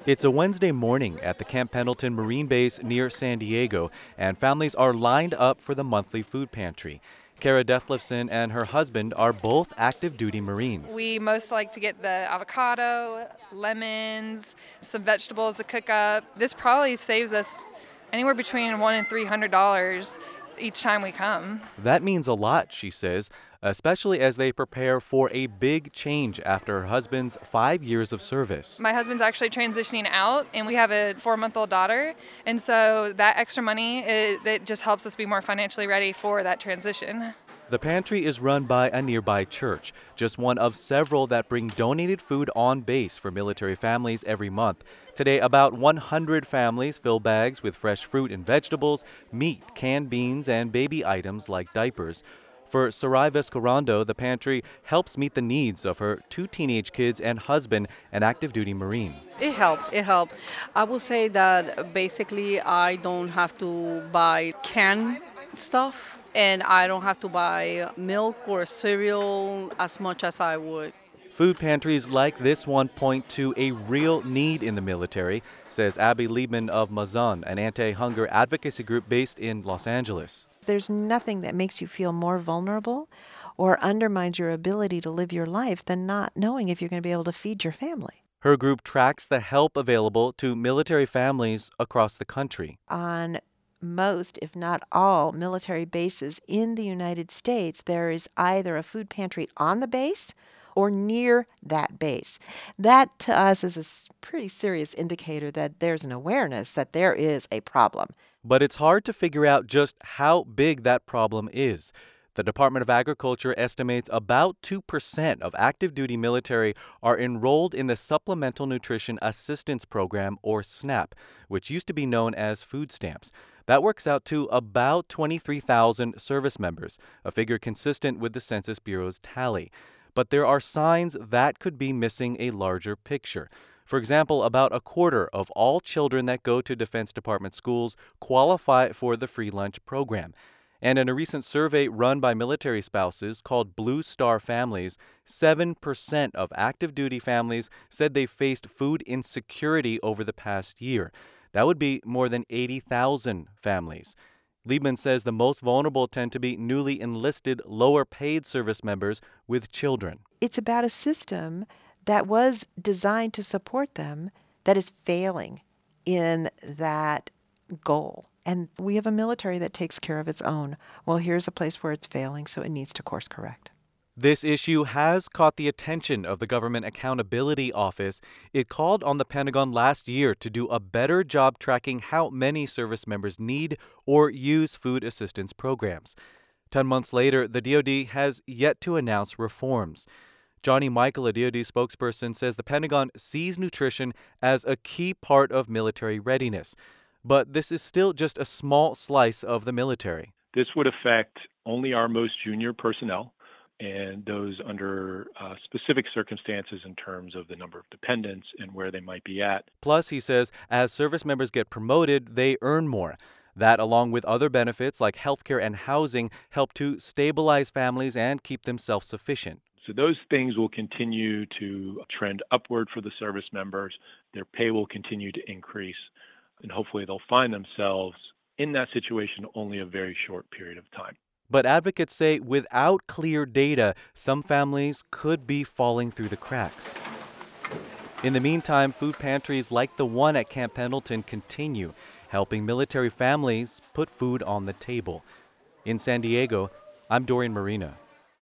It's a Wednesday morning at the Camp Pendleton Marine Base near San Diego, and families are lined up for the monthly food pantry. Kara Dethlefsen and her husband are both active duty Marines. We most like to get the avocado, lemons, some vegetables to cook up. This probably saves us anywhere between $100 and $300 each time we come. That means a lot, she says, especially as they prepare for a big change after her husband's 5 years of service. My husband's actually transitioning out, and we have a 4-month-old daughter, and so that extra money, it just helps us be more financially ready for that transition. The pantry is run by a nearby church, just one of several that bring donated food on base for military families every month. Today, about 100 families fill bags with fresh fruit and vegetables, meat, canned beans, and baby items like diapers. For Sarai Vescorando, the pantry helps meet the needs of her 2 teenage kids and husband, an active duty Marine. It helps. It helps. I will say that basically I don't have to buy canned stuff and I don't have to buy milk or cereal as much as I would. Food pantries like this one point to a real need in the military, says Abby Liebman of Mazan, an anti-hunger advocacy group based in Los Angeles. There's nothing that makes you feel more vulnerable or undermines your ability to live your life than not knowing if you're going to be able to feed your family. Her group tracks the help available to military families across the country. On most, if not all, military bases in the United States, there is either a food pantry on the base or near that base. That, to us, is a pretty serious indicator that there's an awareness that there is a problem. But it's hard to figure out just how big that problem is. The Department of Agriculture estimates about 2% of active duty military are enrolled in the Supplemental Nutrition Assistance Program, or SNAP, which used to be known as food stamps. That works out to about 23,000 service members, a figure consistent with the Census Bureau's tally. But there are signs that could be missing a larger picture. For example, about a quarter of all children that go to Defense Department schools qualify for the free lunch program. And in a recent survey run by military spouses called Blue Star Families, 7% of active duty families said they faced food insecurity over the past year. That would be more than 80,000 families. Liebman says the most vulnerable tend to be newly enlisted, lower-paid service members with children. It's about a system that was designed to support them that is failing in that goal. And we have a military that takes care of its own. Well, here's a place where it's failing, so it needs to course correct. This issue has caught the attention of the Government Accountability Office. It called on the Pentagon last year to do a better job tracking how many service members need or use food assistance programs. 10 months later, the DoD has yet to announce reforms. Johnny Michael, a DoD spokesperson, says the Pentagon sees nutrition as a key part of military readiness. But this is still just a small slice of the military. This would affect only our most junior personnel and those under specific circumstances in terms of the number of dependents and where they might be at. Plus, he says, as service members get promoted, they earn more. That, along with other benefits like healthcare and housing, help to stabilize families and keep them self-sufficient. So those things will continue to trend upward for the service members. Their pay will continue to increase, and hopefully they'll find themselves in that situation only a very short period of time. But advocates say without clear data, some families could be falling through the cracks. In the meantime, food pantries like the one at Camp Pendleton continue, helping military families put food on the table. In San Diego, I'm Dorian Marina.